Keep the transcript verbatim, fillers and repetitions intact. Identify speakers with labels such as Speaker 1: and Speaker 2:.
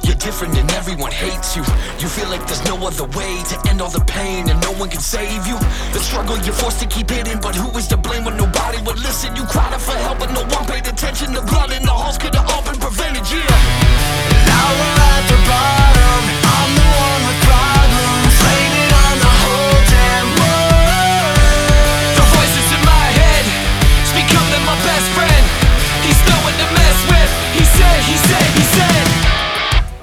Speaker 1: You're different and everyone hates you. You feel like there's no other way to end all the pain, and no one can save you. The struggle you're forced to keep hidden, but who is to blame when nobody would listen? You cried out for help but no one paid attention. The blood in the halls could've all been prevented, yeah. Now